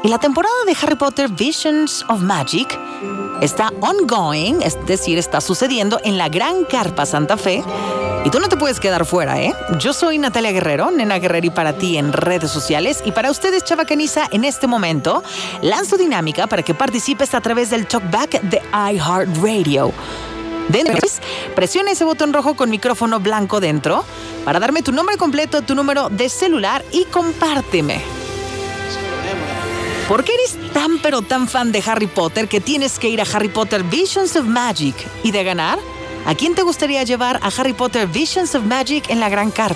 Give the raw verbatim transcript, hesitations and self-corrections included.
Y la temporada de Harry Potter Visions of Magic está ongoing, es decir, está sucediendo en la Gran Carpa Santa Fe. Y tú no te puedes quedar fuera, ¿eh? Yo soy Natalia Guerrero, Nena Guerreri para ti en redes sociales. Y para ustedes, Chavacaniza, en este momento, lanzo dinámica para que participes a través del talkback de iHeartRadio. Dentro, presiona ese botón rojo con micrófono blanco dentro para darme tu nombre completo, tu número de celular y compárteme. ¿Por qué eres tan pero tan fan de Harry Potter que tienes que ir a Harry Potter Visions of Magic? ¿Y de ganar? ¿A quién te gustaría llevar a Harry Potter Visions of Magic en la Gran Carpa?